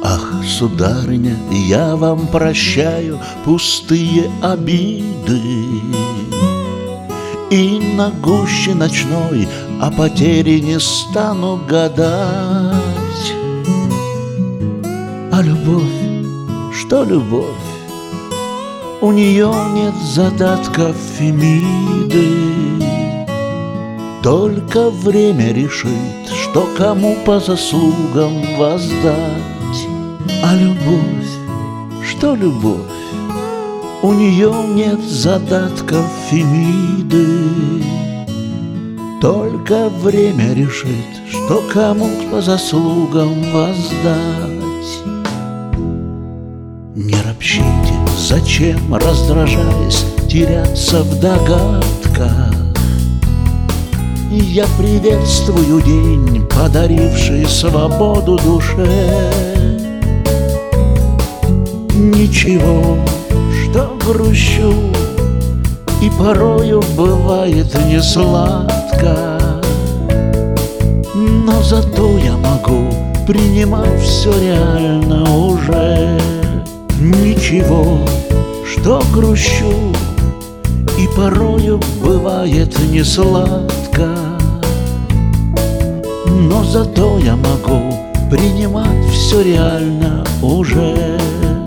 Ах, сударыня, я вам прощаю пустые обиды, и на гуще ночной о потере не стану гадать. А любовь, что любовь? У нее нет задатков Фемиды. Только время решит, что кому по заслугам воздать. А любовь, что любовь? У нее нет задатков Фемиды. Только время решит, что кому по заслугам воздать. Не ропщите, зачем, раздражаясь, теряться в догадках. Я приветствую день, подаривший свободу душе. Ничего, что грущу, и порою бывает несладко, но зато я могу принимать все реально уже. Ничего, что грущу, и порою бывает несладко, но зато я могу принимать все реально уже.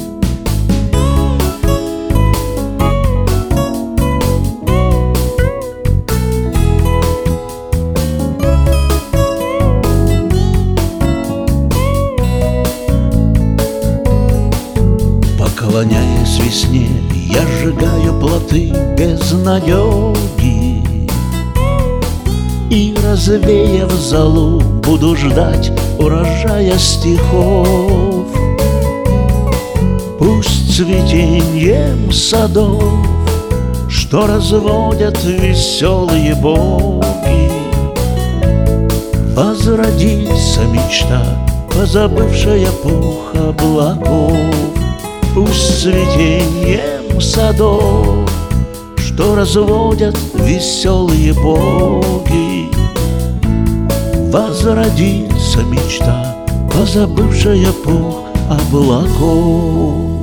Поклоняясь весне, я сжигаю плоты безнадеги, и, развеяв золу, буду ждать урожая стихов. Пусть цветеньем садов, что разводят веселые боги, возродится мечта, позабывшая пух облаков. Пусть цветеньем садов, что разводят веселые боги, возродится мечта, позабывшая пух облаков.